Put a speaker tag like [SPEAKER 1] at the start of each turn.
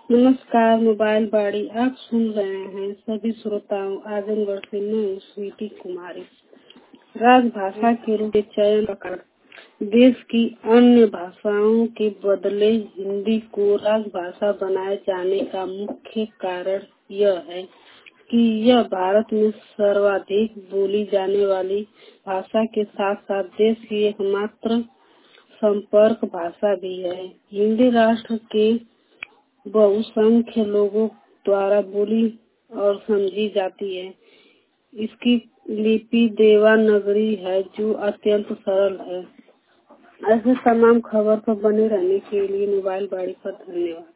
[SPEAKER 1] नमस्कार। मोबाइल बाड़ी आप सुन रहे हैं। सभी श्रोताओं आजमगढ़ से मैं स्वीटी कुमारी। राजभाषा के रूप में चयन का देश की अन्य भाषाओं के बदले हिंदी को राजभाषा बनाए जाने का मुख्य कारण यह है कि यह भारत में सर्वाधिक बोली जाने वाली भाषा के साथ साथ देश की एकमात्र संपर्क भाषा भी है। हिंदी राष्ट्र के बहुसंख्य लोगों द्वारा बोली और समझी जाती है। इसकी लिपि देवनागरी है जो अत्यंत सरल है। ऐसे तमाम खबर पर बने रहने के लिए मोबाइल बाड़ी पर धन्यवाद।